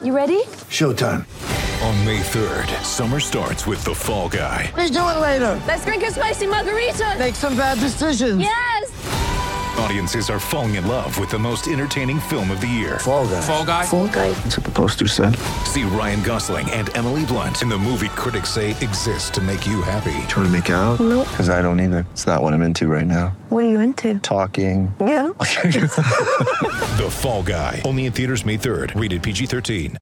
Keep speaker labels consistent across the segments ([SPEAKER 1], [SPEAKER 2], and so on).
[SPEAKER 1] You ready?
[SPEAKER 2] Showtime.
[SPEAKER 3] On May 3rd, summer starts with The Fall Guy.
[SPEAKER 2] Let's do it later.
[SPEAKER 1] Let's drink a spicy margarita.
[SPEAKER 2] Make some bad decisions.
[SPEAKER 1] Yes!
[SPEAKER 3] Audiences are falling in love with the most entertaining film of the year.
[SPEAKER 2] Fall Guy.
[SPEAKER 4] Fall Guy?
[SPEAKER 1] Fall Guy.
[SPEAKER 2] That's what the poster said.
[SPEAKER 3] See Ryan Gosling and Emily Blunt in the movie critics say exists to make you happy.
[SPEAKER 5] Trying to make it out?
[SPEAKER 1] Nope.
[SPEAKER 5] Because I don't either. It's not what I'm into right now.
[SPEAKER 1] What are you into?
[SPEAKER 5] Talking.
[SPEAKER 1] Yeah.
[SPEAKER 3] The Fall Guy. Only in theaters May 3rd. Rated PG-13.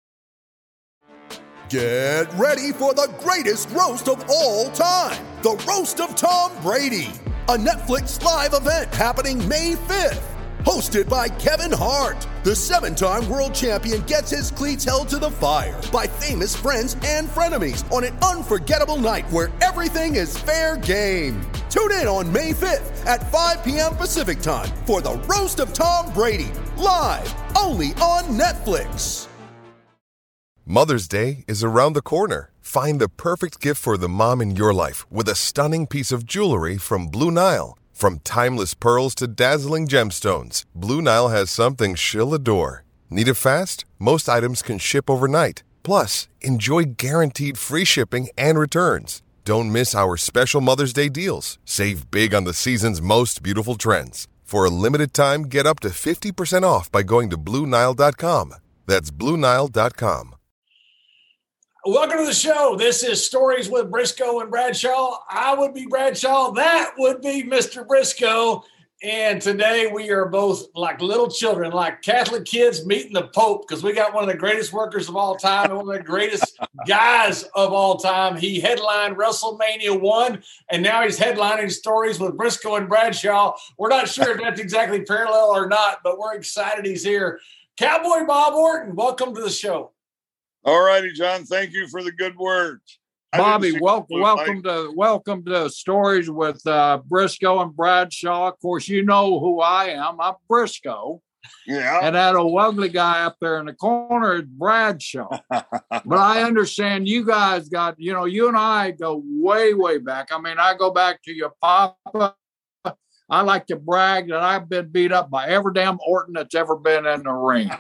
[SPEAKER 6] Get ready for the greatest roast of all time. The Roast of Tom Brady. A Netflix live event happening May 5th. Hosted by Kevin Hart. The 7-time world champion gets his cleats held to the fire by famous friends and frenemies on an unforgettable night where everything is fair game. Tune in on May 5th at 5 p.m. Pacific time for the Roast of Tom Brady. Live only on Netflix.
[SPEAKER 7] Mother's Day is around the corner. Find the perfect gift for the mom in your life with a stunning piece of jewelry from Blue Nile. From timeless pearls to dazzling gemstones, Blue Nile has something she'll adore. Need it fast? Most items can ship overnight. Plus, enjoy guaranteed free shipping and returns. Don't miss our special Mother's Day deals. Save big on the season's most beautiful trends. For a limited time, get up to 50% off by going to BlueNile.com. That's BlueNile.com.
[SPEAKER 8] Welcome to the show. This is Stories with Briscoe and Bradshaw. I would be Bradshaw. That would be Mr. Briscoe. And today we are both like little children, like Catholic kids meeting the Pope, because we got one of the greatest workers of all time and one of the greatest guys of all time. He headlined WrestleMania 1, and now he's headlining Stories with Briscoe and Bradshaw. We're not sure if that's exactly parallel or not, but we're excited he's here. Cowboy Bob Orton, welcome to the show.
[SPEAKER 9] All righty, John. Thank you for the good words.
[SPEAKER 10] Bobby, welcome to Stories with Briscoe and Bradshaw. Of course, you know who I am. I'm Briscoe.
[SPEAKER 9] Yeah.
[SPEAKER 10] And that old ugly guy up there in the corner is Bradshaw. But I understand you guys got, you and I go way, way back. I mean, I go back to your papa. I like to brag that I've been beat up by every damn Orton that's ever been in the ring.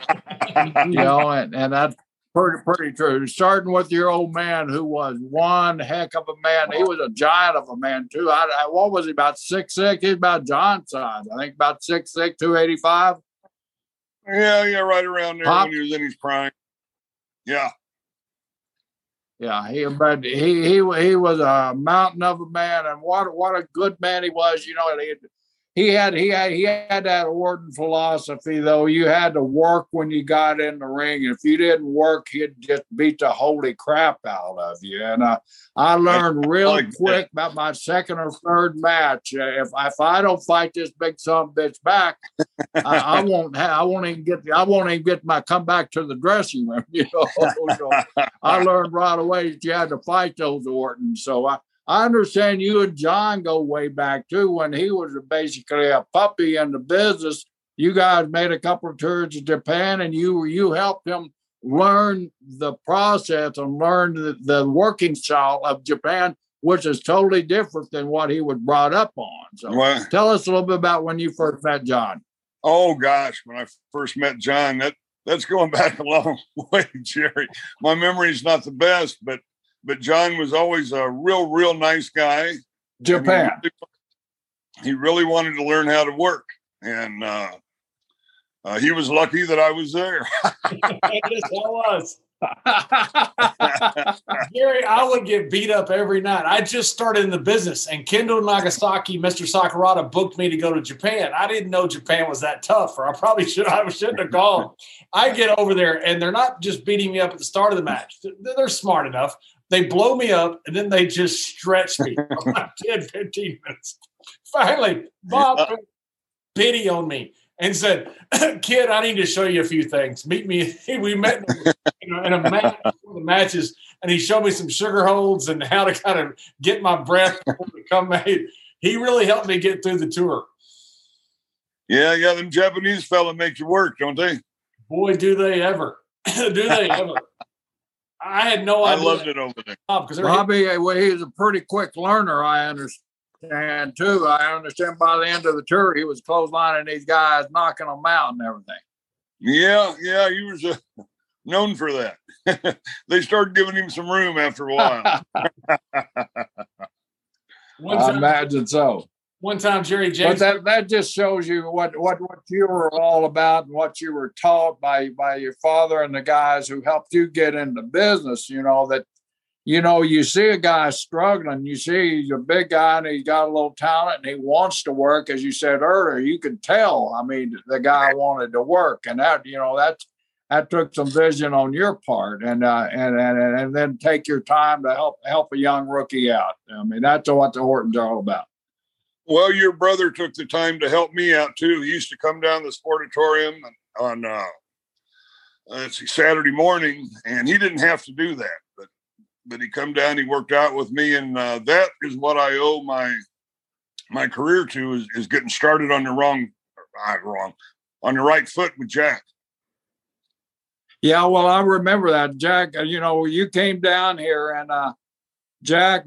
[SPEAKER 10] And that's pretty true. Starting with your old man, who was one heck of a man. He was a giant of a man, too. What was he, about 6'6"? He's about John's size. I think about 6'6", 285.
[SPEAKER 9] Yeah, right around there when he was in his prime. Yeah.
[SPEAKER 10] Yeah, he was a mountain of a man, and what a good man he was. He had that Orton philosophy, though. You had to work when you got in the ring. If you didn't work, he'd just beat the holy crap out of you. And I learned real quick about my second or third match. If I don't fight this big son of a bitch back, I won't even get my come back to the dressing room. So I learned right away that you had to fight those Ortons. So I understand you and John go way back, too, when he was basically a puppy in the business. You guys made a couple of tours to Japan, and you helped him learn the process and learn the working style of Japan, which is totally different than what he was brought up on. So tell us a little bit about when you first met John.
[SPEAKER 9] Oh, gosh, when I first met John, that's going back a long way, Jerry. My memory's not the best, but John was always a real nice guy.
[SPEAKER 10] Japan.
[SPEAKER 9] He really wanted to learn how to work. And he was lucky that I was there.
[SPEAKER 8] Yes, I was. Gary, I would get beat up every night. I just started in the business, and Kendo Nagasaki, Mr. Sakurada, booked me to go to Japan. I didn't know Japan was that tough, or I shouldn't have gone. I get over there, and they're not just beating me up at the start of the match. They're smart enough. They blow me up, and then they just stretch me for about 10, 15 minutes. Finally, Bob put pity on me and said, "Kid, I need to show you a few things. Meet me." We met in a match before the matches, and he showed me some sugar holds and how to kind of get my breath before the come made. He really helped me get through the tour.
[SPEAKER 9] Yeah, them Japanese fella make you work, don't they?
[SPEAKER 8] Boy, do they ever. Do they ever. I had no idea.
[SPEAKER 9] I loved it over there.
[SPEAKER 10] Bobby, he's a pretty quick learner, I understand, too. I understand by the end of the tour, he was clotheslining these guys, knocking them out and everything.
[SPEAKER 9] Yeah, he was known for that. They started giving him some room after a while.
[SPEAKER 10] I imagine so.
[SPEAKER 8] One time, Jerry James.
[SPEAKER 10] But that just shows you what you were all about and what you were taught by your father and the guys who helped you get into business. That you see a guy struggling, you see he's a big guy and he's got a little talent and he wants to work, as you said earlier. You could tell. I mean, the guy wanted to work, and that took some vision on your part, and then take your time to help a young rookie out. I mean, that's what the Hortons are all about.
[SPEAKER 9] Well, your brother took the time to help me out too. He used to come down to the Sportatorium on Saturday morning, and he didn't have to do that, but he come down, he worked out with me, and that is what I owe my career to, is getting started on the right foot with Jack.
[SPEAKER 10] Yeah, well, I remember that, Jack. You came down here, and Jack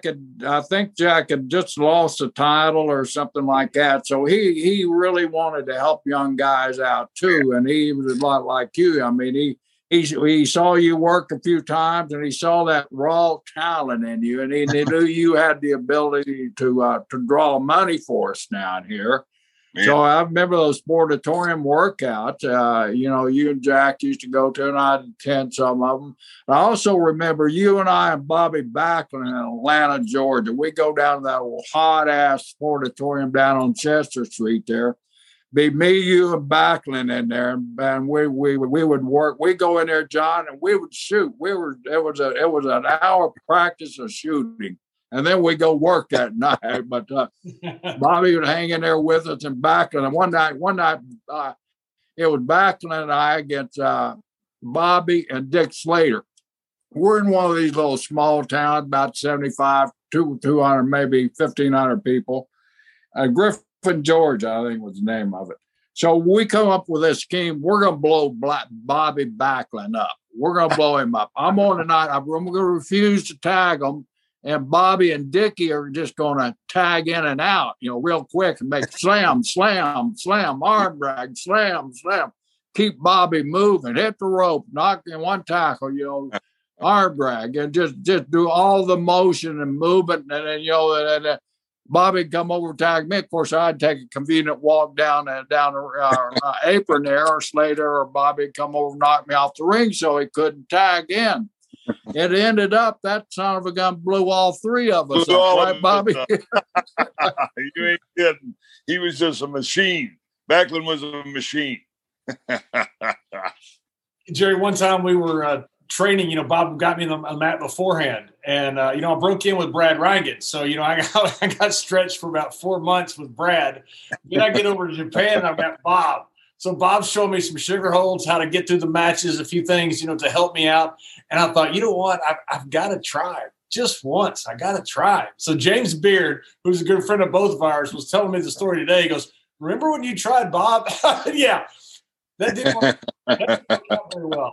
[SPEAKER 10] had just lost a title or something like that. So he really wanted to help young guys out too, and he was a lot like you. I mean, he saw you work a few times, and he saw that raw talent in you, and he knew you had the ability to draw money for us down here. Yeah. So I remember those Sportatorium workouts. You and Jack used to go to, and I'd attend some of them. I also remember you and I and Bobby Backlund in Atlanta, Georgia. We go down to that old hot-ass Sportatorium down on Chester Street there. Be me, you, and Backlund in there, and we would work. We go in there, John, and we would shoot. It was an hour practice of shooting. And then we go work that night. But Bobby would hang in there with us, and Backlund. And one night, it was Backlund and I against Bobby and Dick Slater. We're in one of these little small towns, about 75, 200, maybe 1,500 people. Griffin, Georgia, I think was the name of it. So we come up with this scheme. We're going to blow Bobby Backlund up. We're going to blow him up. I'm on tonight. I'm going to refuse to tag him. And Bobby and Dickie are just going to tag in and out, real quick, and make slam, slam, slam, arm drag, slam, slam. Keep Bobby moving, hit the rope, knock in one tackle, arm drag, and just do all the motion and movement. And then, Bobby come over, tag me. Of course, I'd take a convenient walk down the apron there, or Slater or Bobby come over, knock me off the ring so he couldn't tag in. It ended up that son of a gun blew all three of us up, right, Bobby?
[SPEAKER 9] You ain't kidding. He was just a machine. Backlund was a machine.
[SPEAKER 8] Jerry, one time we were training, Bob got me on the mat beforehand, and I broke in with Brad Rangan. So I got stretched for about 4 months with Brad. Then I get over to Japan and I've got Bob. So Bob showed me some sugar holds, how to get through the matches, a few things, to help me out. And I thought, you know what? I've got to try it just once. I got to try it. So James Beard, who's a good friend of both of ours, was telling me the story today. He goes, remember when you tried, Bob? Yeah. That didn't work out very well.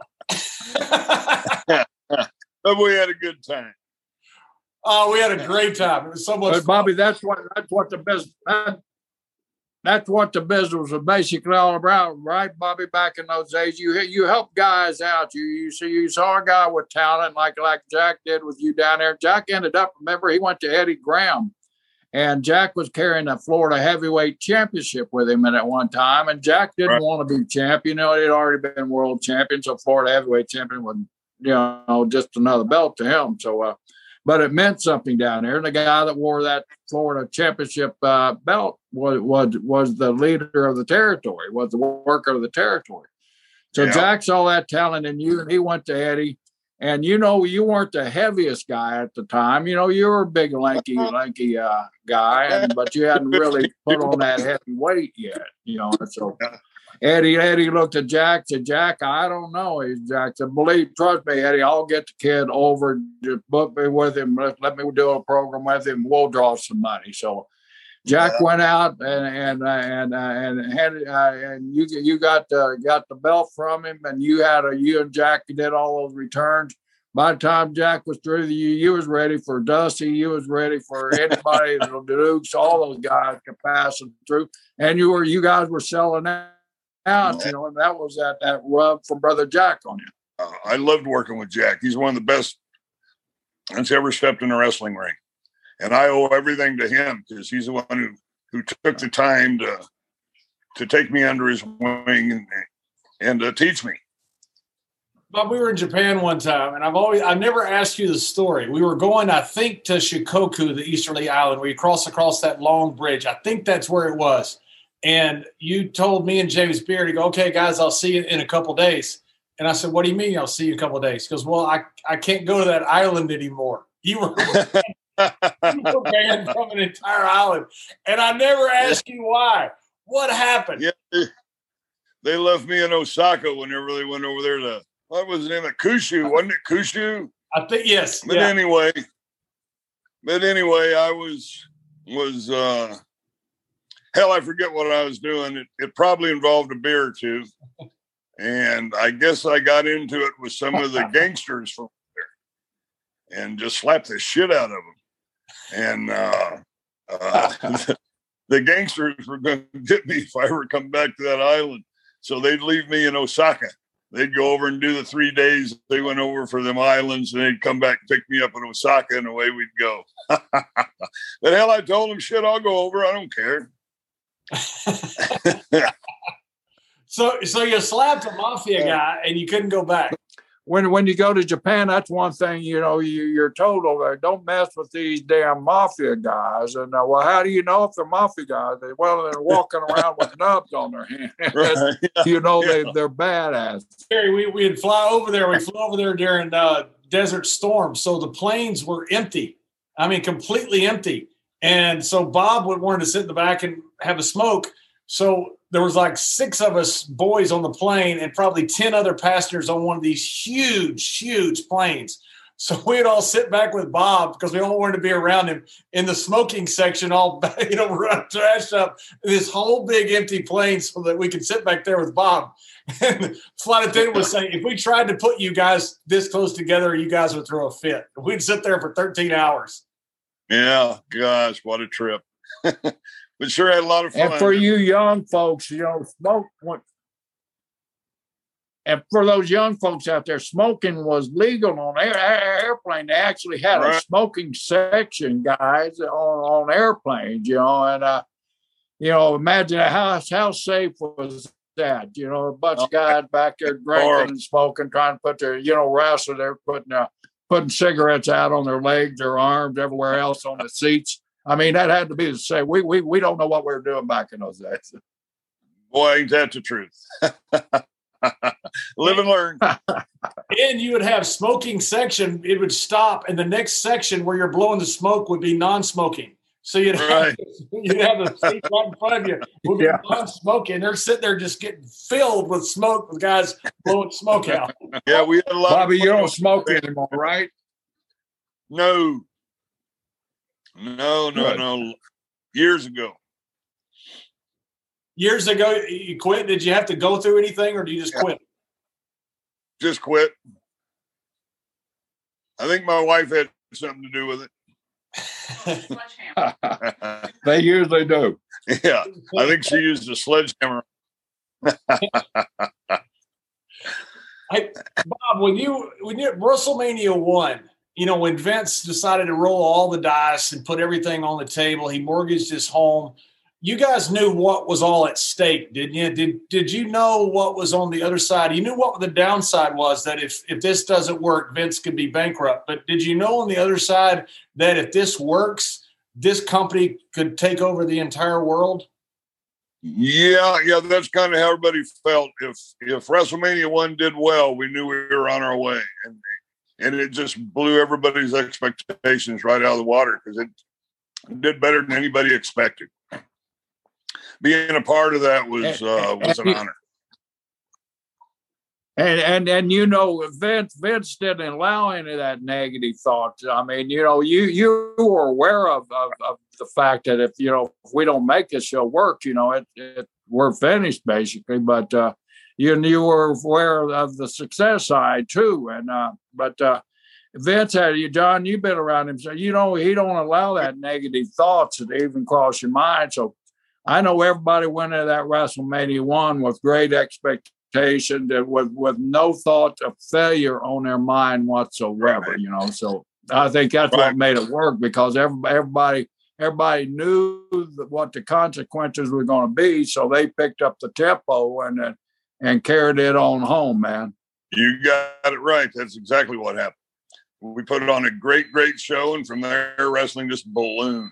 [SPEAKER 9] But we had a good time.
[SPEAKER 8] Oh, we had a great time. It was so much fun.
[SPEAKER 10] Bobby, that's what the business That's what the business was basically all about, right, Bobby? Back in those days, you help guys out. You saw a guy with talent like Jack did with you down there. Jack ended up, remember, he went to Eddie Graham, and Jack was carrying the Florida Heavyweight Championship with him at one time. And Jack didn't want to be champion. He'd already been world champion, so Florida Heavyweight Champion was, just another belt to him. So, but it meant something down there. And the guy that wore that Florida Championship belt was the leader of the territory, was the worker of the territory. So Jack saw that talent in you, and he went to Eddie. And, you weren't the heaviest guy at the time. You were a big, lanky guy, but you hadn't really put on that heavy weight yet, So Eddie looked at Jack, said, Jack, I don't know. Jack said, trust me, Eddie, I'll get the kid over. Just book me with him. Let me do a program with him. We'll draw some money. So Jack went out and you got the belt from him, and you and Jack did all those returns. By the time Jack was through, you was ready for Dusty. You was ready for anybody, the Dukes, all those guys could pass them through. And you guys were selling out, and that was that rub from Brother Jack on you.
[SPEAKER 9] I loved working with Jack. He's one of the best that's ever stepped in a wrestling ring. And I owe everything to him because he's the one who took the time to take me under his wing and teach me.
[SPEAKER 8] Bob, we were in Japan one time, and I've never asked you the story. We were going, I think, to Shikoku, the easterly island, where you cross across that long bridge. I think that's where it was. And you told me and James Beard to go, okay, guys, I'll see you in a couple days. And I said, what do you mean I'll see you in a couple days? He goes, well, I can't go to that island anymore. You were banned from an entire island. And I never asked you why. What happened?
[SPEAKER 9] Yeah, they left me in Osaka whenever they went over there to, what was the name of Kushu? Wasn't it Kushu?
[SPEAKER 8] I think, yes.
[SPEAKER 9] But anyway, I was hell, I forget what I was doing. It probably involved a beer or two. And I guess I got into it with some of the gangsters from there and just slapped the shit out of them. And the gangsters were going to get me if I ever come back to that island. So they'd leave me in Osaka. They'd go over and do the 3 days. They went over for them islands, and they'd come back and pick me up in Osaka, and away we'd go. But hell, I told them, shit, I'll go over. I don't care.
[SPEAKER 8] So you slapped a mafia guy, and you couldn't go back.
[SPEAKER 10] When you go to Japan, that's one thing, you're told over, don't mess with these damn mafia guys. And well, how do you know if they're mafia guys? Well, they're walking around with nubs on their hands. Right. They're badass.
[SPEAKER 8] We'd fly over there. We flew over there during Desert Storm. So the planes were empty. I mean, completely empty. And so Bob wanted to sit in the back and have a smoke. So there was like 6 of us boys on the plane and probably 10 other passengers on one of these huge, huge planes. So we'd all sit back with Bob because we all wanted to be around him in the smoking section, all, trashed up this whole big empty plane so that we could sit back there with Bob. And the flight attendant was saying, if we tried to put you guys this close together, you guys would throw a fit. We'd sit there for 13 hours.
[SPEAKER 9] Yeah, gosh, what a trip. But sure had a lot of fun.
[SPEAKER 10] And for you young folks, smoke. And for those young folks out there, smoking was legal on airplane. They actually had a smoking section, guys, on airplanes. And imagine how safe was that? A bunch of guys back there drinking and smoking, trying to put their wrestling. They're putting cigarettes out on their legs, their arms, everywhere else on the seats. I mean, that had to be the same. We don't know what we were doing back in those days.
[SPEAKER 9] Boy, ain't that the truth. Live and learn.
[SPEAKER 8] And you would have smoking section. It would stop, and the next section where you're blowing the smoke would be non-smoking. So you'd have the seat right in front of you would be non-smoking. They're sitting there just getting filled with smoke with guys blowing smoke out.
[SPEAKER 9] Yeah, we had a lot.
[SPEAKER 10] Bobby, you don't smoke anymore, right?
[SPEAKER 9] No. Years ago.
[SPEAKER 8] Years ago, you quit? Did you have to go through anything, or do you just quit?
[SPEAKER 9] Just quit. I think my wife had something to do with it.
[SPEAKER 10] They usually do.
[SPEAKER 9] Yeah, I think she used a sledgehammer.
[SPEAKER 8] Hey, Bob, when you WrestleMania 1, when Vince decided to roll all the dice and put everything on the table, he mortgaged his home. You guys knew what was all at stake, didn't you? Did you know what was on the other side? You knew what the downside was, that if this doesn't work, Vince could be bankrupt. But did you know on the other side that if this works, this company could take over the entire world?
[SPEAKER 9] Yeah, that's kind of how everybody felt. If WrestleMania 1 did well, we knew we were on our way. And it just blew everybody's expectations right out of the water because it did better than anybody expected. Being a part of that was an honor. And
[SPEAKER 10] Vince didn't allow any of that negative thought. I mean, you were aware of the fact that if we don't make this show work, we're finished basically. But you were aware of the success side too. And but Vince had you, John. You've been around him, so he don't allow that negative thoughts to even cross your mind. So I know everybody went into that WrestleMania 1 with great expectations. expectation that with no thought of failure on their mind whatsoever, you know. So I think that's what made it work, because everybody knew what the consequences were going to be, so they picked up the tempo and carried it on home, man.
[SPEAKER 9] You got it right. That's exactly what happened. We put on a great show, and from there, wrestling just ballooned.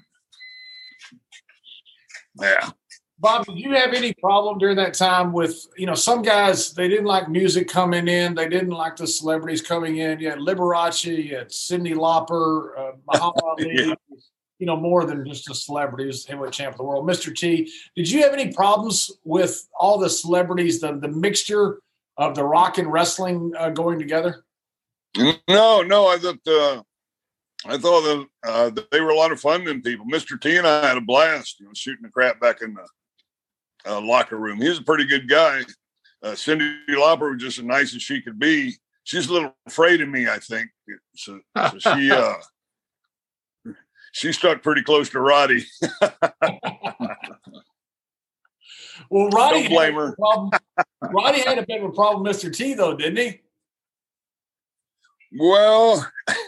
[SPEAKER 9] Yeah.
[SPEAKER 8] Bob, did you have any problem during that time with, you know, some guys, they didn't like music coming in. They didn't like the celebrities coming in. You had Liberace, you had Cyndi Lauper, Muhammad Ali,
[SPEAKER 9] Yeah.
[SPEAKER 8] you know, more than just a celebrity, he was heavyweight champ of the world. Mr. T, did you have any problems with all the celebrities, the mixture of the rock and wrestling going together?
[SPEAKER 9] No, I thought that they were a lot of fun, them people. Mr. T and I had a blast, you know, shooting the crap back in the locker room. He was a pretty good guy. Cyndi Lauper was just as nice as she could be. She's a little afraid of me, I think. So she stuck pretty close to Roddy.
[SPEAKER 8] Well, Roddy,
[SPEAKER 9] don't blame her.
[SPEAKER 8] Roddy had a bit of a problem with Mr. T, though, didn't he?
[SPEAKER 9] Well,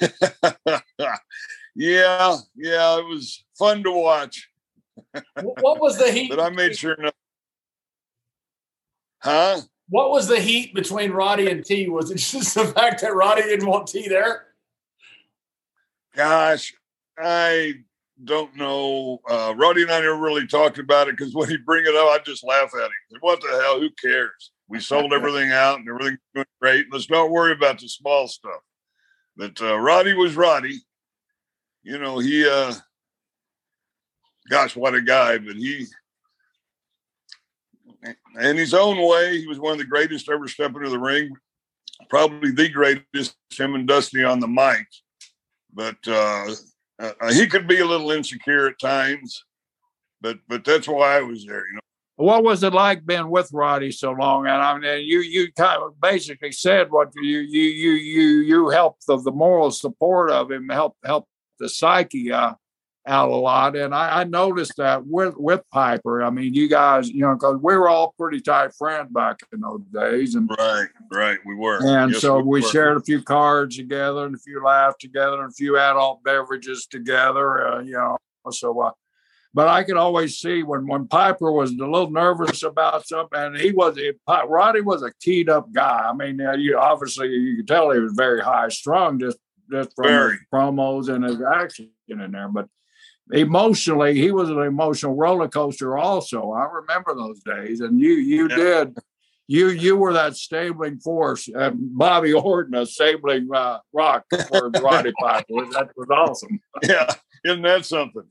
[SPEAKER 9] yeah, it was fun to watch.
[SPEAKER 8] What was the heat?
[SPEAKER 9] But I made sure not. Huh?
[SPEAKER 8] What was the heat between Roddy and T? Was it just the fact that Roddy didn't want T there?
[SPEAKER 9] Gosh, I don't know. Roddy and I never really talked about it, because when he'd bring it up, I'd just laugh at him. What the hell? Who cares? We sold everything out and everything's doing great. Let's not worry about the small stuff. But Roddy was Roddy. You know, he, gosh, what a guy. But he, in his own way, he was one of the greatest to ever step into the ring. Probably the greatest, him and Dusty on the mic. But he could be a little insecure at times. But that's why I was there, you know.
[SPEAKER 10] What was it like being with Roddy so long? And I mean, you kind of basically said what you helped the moral support of him, help the psyche out a lot. And I noticed that with Piper. I mean, you guys, you know, because we were all pretty tight friends back in those days. And
[SPEAKER 9] right, we were.
[SPEAKER 10] And
[SPEAKER 9] yes,
[SPEAKER 10] so we
[SPEAKER 9] were.
[SPEAKER 10] shared a few cards together, and a few laughs together, and a few adult beverages together. You know, so. But I could always see when Piper was a little nervous about something, and Roddy was a keyed up guy. I mean, you could tell he was very high strung just from his promos and his action in there. But emotionally, he was an emotional roller coaster also. I remember those days, and you did. You were that stabling force, and Bobby Orton a stabling rock for Roddy Piper. That was awesome.
[SPEAKER 9] Yeah, isn't that something?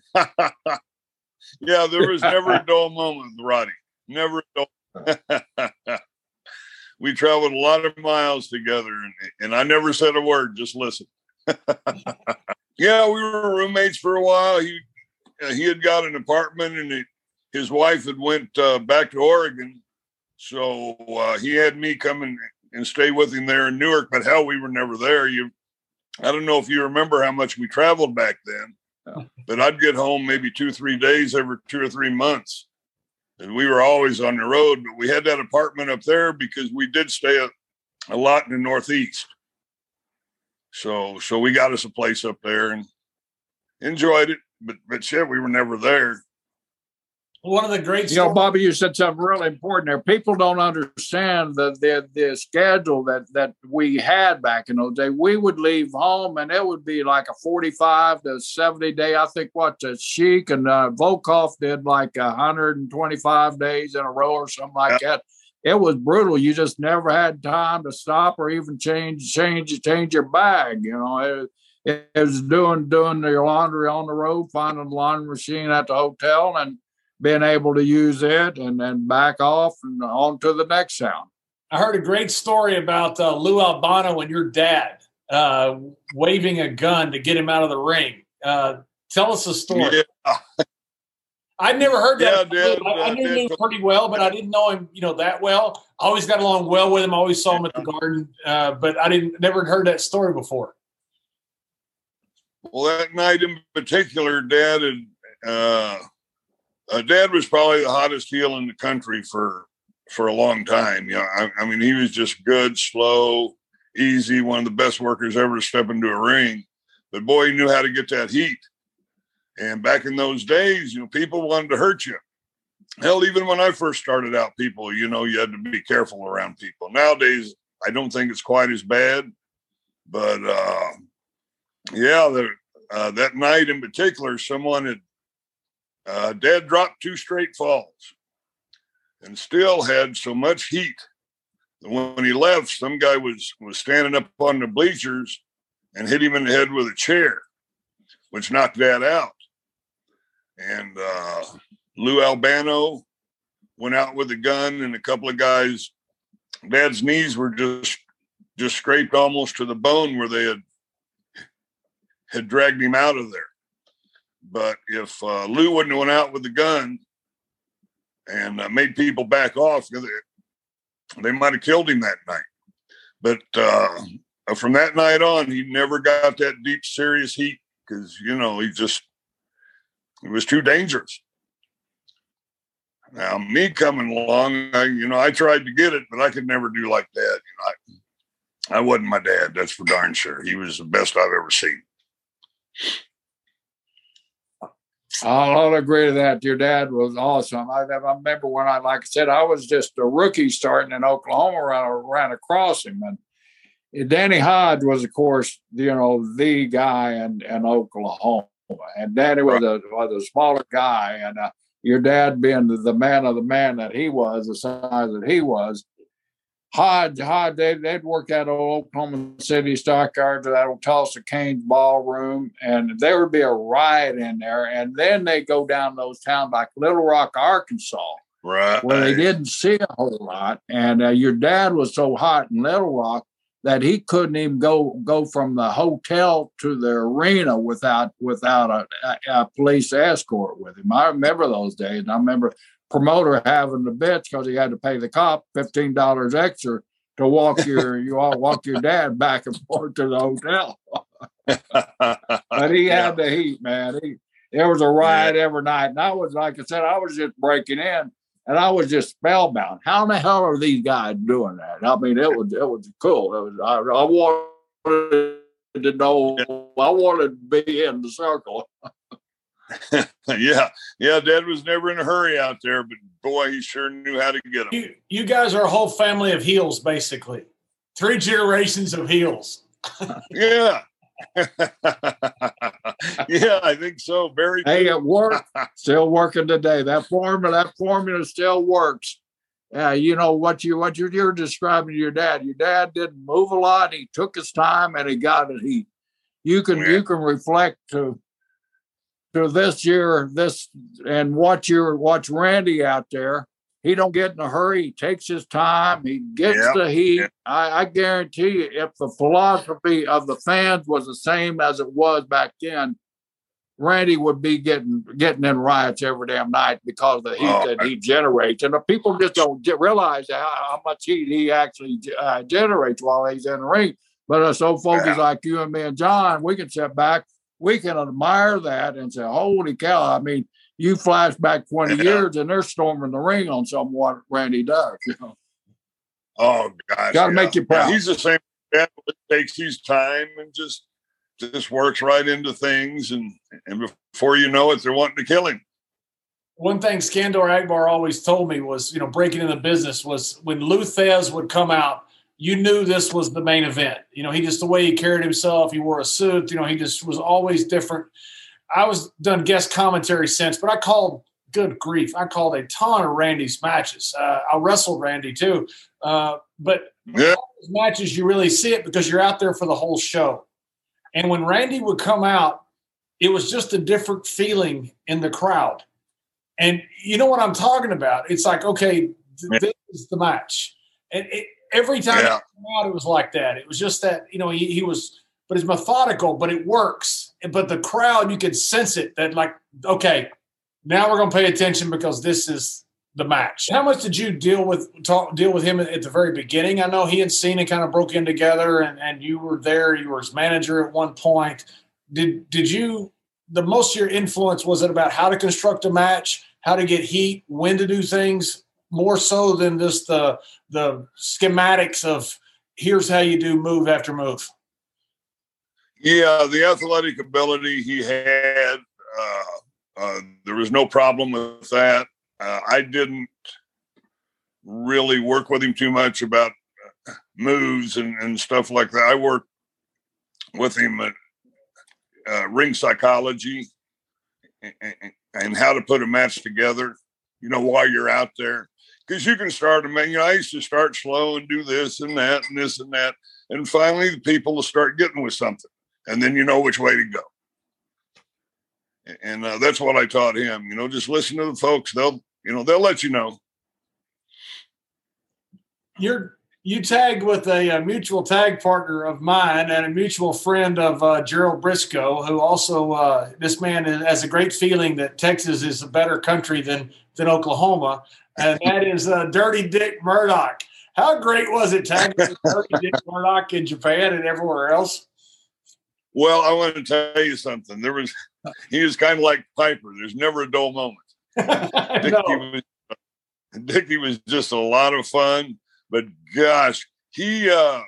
[SPEAKER 9] Yeah, there was never a dull moment with Roddy. Never a dull. We traveled a lot of miles together, and I never said a word, just listen. Yeah, we were roommates for a while. He had got an apartment, and his wife had went back to Oregon. So he had me come and stay with him there in Newark, but hell, we were never there. I don't know if you remember how much we traveled back then. But I'd get home maybe 2-3 days every 2 or 3 months. And we were always on the road. But we had that apartment up there because we did stay a lot in the Northeast. So we got us a place up there and enjoyed it. But shit, we were never there.
[SPEAKER 8] One of the great
[SPEAKER 10] You know, Bobby, you said something really important there. People don't understand the schedule that we had back in those days. We would leave home, and it would be like a 45 to 70 day. I think Sheik and Volkov did like 125 days in a row or something like that. It was brutal. You just never had time to stop or even change your bag. You know, it was doing your laundry on the road, finding the laundry machine at the hotel, and being able to use it and then back off and on to the next sound.
[SPEAKER 8] I heard a great story about Lou Albano and your dad waving a gun to get him out of the ring. Tell us a story.
[SPEAKER 9] Yeah.
[SPEAKER 8] I'd never heard that.
[SPEAKER 9] Yeah,
[SPEAKER 8] I knew Lou pretty well, but I didn't know him, that well. I always got along well with him. I always saw him at the Garden, but I never heard that story before.
[SPEAKER 9] Well, that night in particular, Dad had Dad was probably the hottest heel in the country for for a long time. You know, I mean, he was just good, slow, easy, one of the best workers ever to step into a ring. But boy, he knew how to get that heat. And back in those days, you know, people wanted to hurt you. Hell, even when I first started out, people, you know, you had to be careful around people. Nowadays, I don't think it's quite as bad. But, that night in particular, someone had, Dad dropped 2 straight falls and still had so much heat that when he left, some guy was standing up on the bleachers and hit him in the head with a chair, which knocked Dad out. And Lou Albano went out with a gun, and a couple of guys, Dad's knees were just scraped almost to the bone where they had dragged him out of there. But if Lou wouldn't have went out with the gun and made people back off, they might have killed him that night. But from that night on, he never got that deep, serious heat because, you know, it was too dangerous. Now, me coming along, I tried to get it, but I could never do like Dad. You know, I wasn't my dad. That's for darn sure. He was the best I've ever seen.
[SPEAKER 10] I'll agree to that. Your dad was awesome. I remember when like I said, I was just a rookie starting in Oklahoma, ran across him. And Danny Hodge was, of course, you know, the guy in Oklahoma. And Danny was a smaller guy. And your dad being the man of the man that he was, the size that he was, Hodge, they'd work at old Oklahoma City Stockyards, that old Tulsa Canes ballroom, and there would be a riot in there. And then they go down those towns like Little Rock, Arkansas,
[SPEAKER 9] right,
[SPEAKER 10] where they didn't see a whole lot. And your dad was so hot in Little Rock that he couldn't even go from the hotel to the arena without a police escort with him. I remember those days. And I remember promoter having the bitch because he had to pay the cop $15 extra to walk your dad back and forth to the hotel. But he had the heat, man. There was a riot every night, and I was, like I said, I was just breaking in, and I was just spellbound. How in the hell are these guys doing that? I mean, it was cool. I wanted to know. I wanted to be in the circle.
[SPEAKER 9] Yeah. Dad was never in a hurry out there, but boy, he sure knew how to get them.
[SPEAKER 8] You guys are a whole family of heels, basically. 3 generations of heels.
[SPEAKER 9] Yeah. Yeah, I think so. Very good.
[SPEAKER 10] Hey, it worked. Still working today. That formula still works. You know what you're describing to your dad. Your dad didn't move a lot. He took his time and he got it. You can reflect to this year, and watch Randy out there. He don't get in a hurry. He takes his time. He gets the heat. Yeah. I guarantee you, if the philosophy of the fans was the same as it was back then, Randy would be getting in riots every damn night because of the heat that he generates. And the people just don't realize how much heat he actually generates while he's in the ring. But us old folks like you and me and John, we can sit back. We can admire that and say, holy cow, I mean, you flash back 20 years and they're storming the ring on what Randy does. You know?
[SPEAKER 9] Oh, gosh.
[SPEAKER 10] Got to make you proud.
[SPEAKER 9] Yeah, he's the same. It takes his time and just works right into things. And before you know it, they're wanting to kill him.
[SPEAKER 8] One thing Skandor Akbar always told me was, breaking in the business was when Lou Thesz would come out, you knew this was the main event. He just, the way he carried himself, he wore a suit, he just was always different. I was done guest commentary since, but I called a ton of Randy's matches. I wrestled Randy too. But all those matches, you really see it because you're out there for the whole show. And when Randy would come out, it was just a different feeling in the crowd. And you know what I'm talking about? It's like, okay, this is the match. And every time he came out, it was like that. It was just that, he was, but it's methodical, but it works. But the crowd, you could sense it that like, okay, now we're going to pay attention because this is the match. How much did you deal with him at the very beginning? I know he and Cena kind of broke in together and you were there. You were his manager at one point. Did you, the most of your influence, was it about how to construct a match, how to get heat, when to do things? more so than just the schematics of here's how you do move after move?
[SPEAKER 9] Yeah, the athletic ability he had, there was no problem with that. I didn't really work with him too much about moves and stuff like that. I worked with him at ring psychology and how to put a match together, while you're out there. Because you can start I used to start slow and do this and that and this and that. And finally, the people will start getting with something. And then you know which way to go. And that's what I taught him. Just listen to the folks. They'll let you know.
[SPEAKER 8] You tagged with a mutual tag partner of mine and a mutual friend of Gerald Briscoe, who also, this man has a great feeling that Texas is a better country than Oklahoma. And that is Dirty Dick Murdoch. How great was it tagging with Dirty Dick Murdoch in Japan and everywhere else?
[SPEAKER 9] Well, I want to tell you something. He was kind of like Piper. There's never a dull moment. Dickie was just a lot of fun, but gosh, he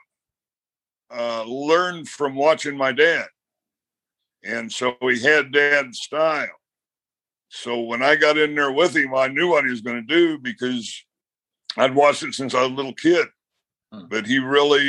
[SPEAKER 9] learned from watching my dad. And so he had dad's style. So when I got in there with him, I knew what he was going to do because I'd watched it since I was a little kid. But he really,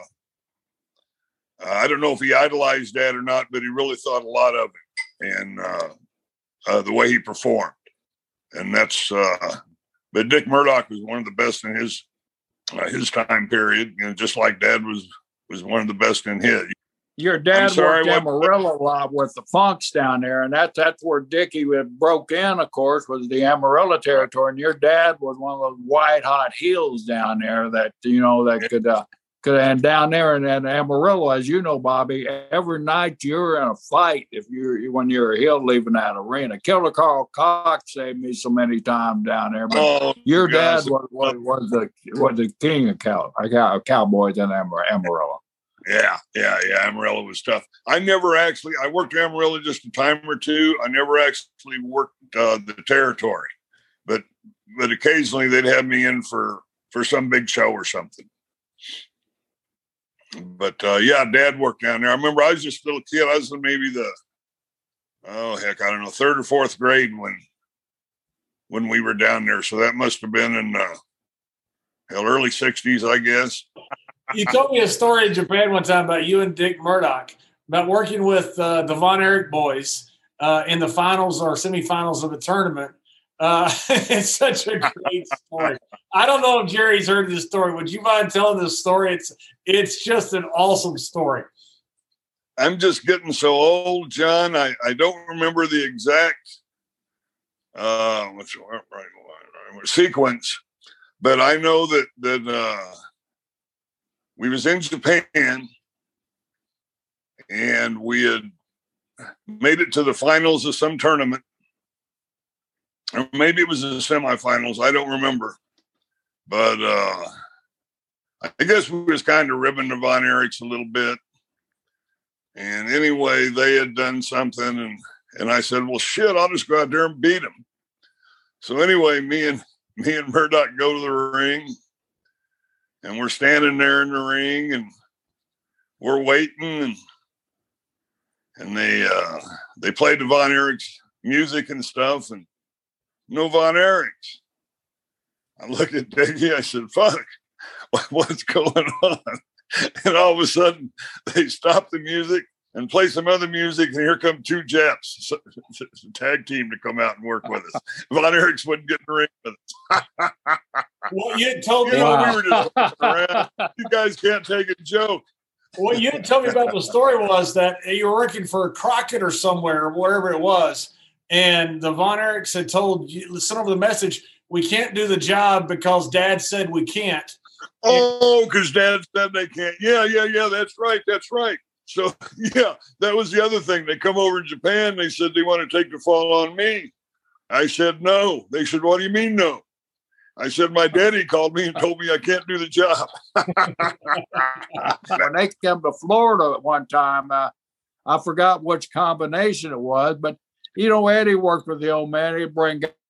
[SPEAKER 9] I don't know if he idolized dad or not, but he really thought a lot of him and the way he performed. And that's, but Dick Murdoch was one of the best in his time period, just like dad was one of the best in his.
[SPEAKER 10] Your dad worked Amarillo a lot with the Funks down there, and that's where Dickie broke in, of course, was the Amarillo territory. And your dad was one of those white hot heels down there that could and down there in Amarillo, as you know, Bobby, every night you're in a fight when you're a heel leaving that arena. Killer Carl Cox saved me so many times down there, but your dad was the king of cowboys in Amarillo.
[SPEAKER 9] Yeah. Amarillo was tough. I worked Amarillo just a time or two. I never actually worked the territory, but occasionally they'd have me in for some big show or something. But dad worked down there. I remember I was just a little kid. I was in maybe third or fourth grade when we were down there. So that must have been in early 60s, I guess.
[SPEAKER 8] You told me a story in Japan one time about you and Dick Murdoch, about working with the Von Erich boys in the finals or semifinals of a tournament. It's such a great story. I don't know if Jerry's heard this story. Would you mind telling this story? It's just an awesome story.
[SPEAKER 9] I'm just getting so old, John. I don't remember the exact sequence, but I know that we was in Japan and we had made it to the finals of some tournament. Or maybe it was the semifinals. I don't remember. But I guess we was kind of ribbing the Von Erichs a little bit. And anyway, they had done something. And I said, well, shit, I'll just go out there and beat them. So anyway, me and Murdoch go to the ring. And we're standing there in the ring. And we're waiting. And they played the Von Erichs music and stuff. And no Von Erichs. I looked at Dickie. I said, fuck, what's going on? And all of a sudden, they stopped the music and play some other music. And here come two Japs, tag team to come out and work with us. Von Erichs wouldn't get in the ring with us.
[SPEAKER 8] Well, you told me.
[SPEAKER 9] We were just around. You guys can't take a joke.
[SPEAKER 8] What you told me about the story was that you were working for Crockett or somewhere, or wherever it was. And the Von Erichs had told you, sent over the message, we can't do the job because Dad said we can't.
[SPEAKER 9] Oh, because Dad said they can't. Yeah, that's right. So, yeah, that was the other thing. They come over in Japan. They said they want to take the fall on me. I said, no. They said, what do you mean no? I said, my daddy called me and told me I can't do the job.
[SPEAKER 10] When they came to Florida at one time, I forgot which combination it was, but Eddie worked with the old man. He'd bring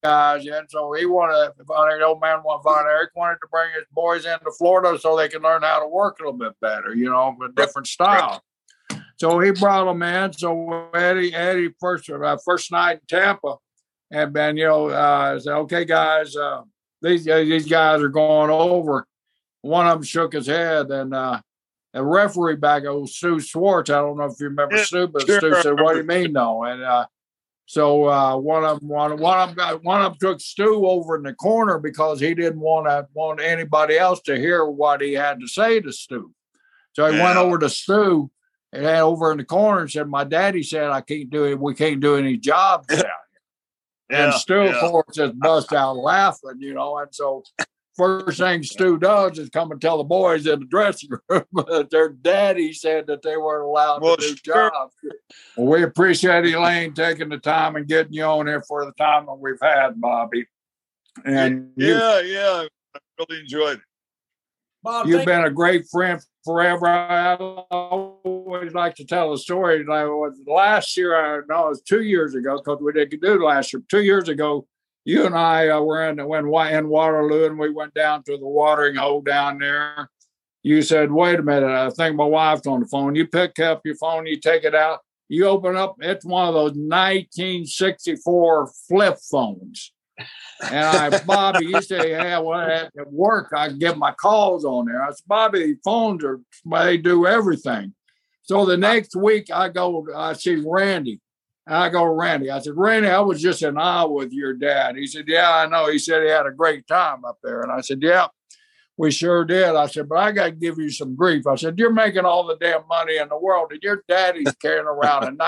[SPEAKER 10] guys. And so he wanted, the old man Von Erich wanted to bring his boys into Florida so they could learn how to work a little bit better, you know, with different style. So he brought them in. So Eddie first night in Tampa, and then, you know, said, okay, guys, these guys are going over. One of them shook his head, and a referee back, old Stu Schwartz. I don't know if you remember Stu, but Stu said, "What do you mean, no?" And so one of them took Stu over in the corner because he didn't want anybody else to hear what he had to say to Stu. So he went over to Stu and over in the corner and said, "My daddy said I can't do it. We can't do any jobs down here." And Stu, of course, just bust out laughing, you know. And so first thing Stu does is come and tell the boys in the dressing room that their daddy said that they weren't allowed to do jobs. Well, we appreciate Elaine taking the time and getting you on here for the time that we've had, Bobby. And
[SPEAKER 9] I really enjoyed it.
[SPEAKER 8] Bob,
[SPEAKER 10] you've been a great friend forever. I always like to tell a story. Like, last year, it was 2 years ago, because we didn't do it last year. 2 years ago, you and I were in Waterloo, and we went down to the watering hole down there. You said, "Wait a minute, I think my wife's on the phone." You pick up your phone, you take it out, you open up, it's one of those 1964 flip phones. And Bobby, you say, "Yeah, well, at work, I can get my calls on there." I said, "Bobby, phones they do everything." So the next week I see Randy. I go to Randy. I said, "Randy, I was just in awe with your dad." He said, "Yeah, I know." He said he had a great time up there. And I said, "Yeah, we sure did." I said, "But I got to give you some grief." I said, "You're making all the damn money in the world, and your daddy's carrying around a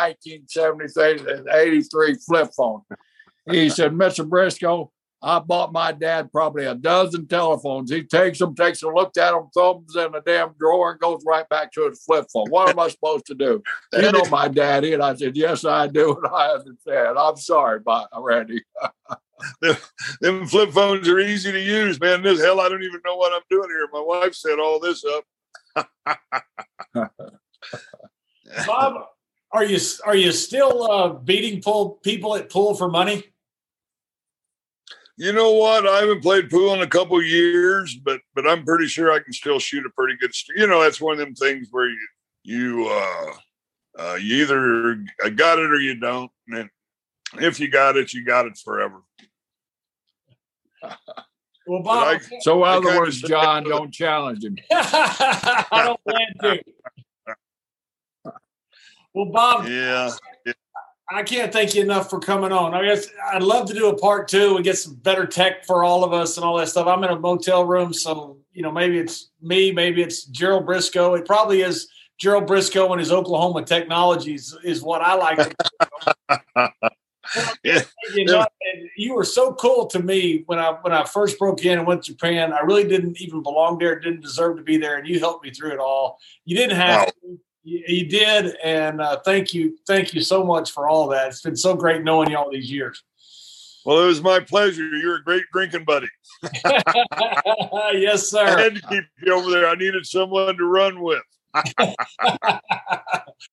[SPEAKER 10] 1973 flip phone." He said, "Mr. Briscoe, I bought my dad probably a dozen telephones. He takes a look at them, throws them in the damn drawer, and goes right back to his flip phone. What am I supposed to do? You know my daddy." And I said, "Yes, I do." And I understand. I'm sorry, Randy.
[SPEAKER 9] Them flip phones are easy to use, man. I don't even know what I'm doing here. My wife set all this up.
[SPEAKER 8] Bob, are you still beating people at pool for money?
[SPEAKER 9] You know what? I haven't played pool in a couple years, but I'm pretty sure I can still shoot a pretty good. That's one of them things where you either got it or you don't. And if you got it forever.
[SPEAKER 8] Well, Bob.
[SPEAKER 10] So in other words, John, don't challenge him.
[SPEAKER 8] I don't plan to. Well, Bob.
[SPEAKER 9] Yeah.
[SPEAKER 8] I can't thank you enough for coming on. I guess I'd love to do a part 2 and get some better tech for all of us and all that stuff. I'm in a motel room, so maybe it's me, maybe it's Gerald Briscoe. It probably is Gerald Briscoe and his Oklahoma technologies is what I like to do. You were so cool to me when I first broke in and went to Japan. I really didn't even belong there, didn't deserve to be there, and you helped me through it all. You didn't have to. You did, and thank you so much for all that. It's been so great knowing you all these years.
[SPEAKER 9] Well, it was my pleasure. You're a great drinking buddy.
[SPEAKER 8] Yes, sir.
[SPEAKER 9] I had to keep you over there. I needed someone to run with.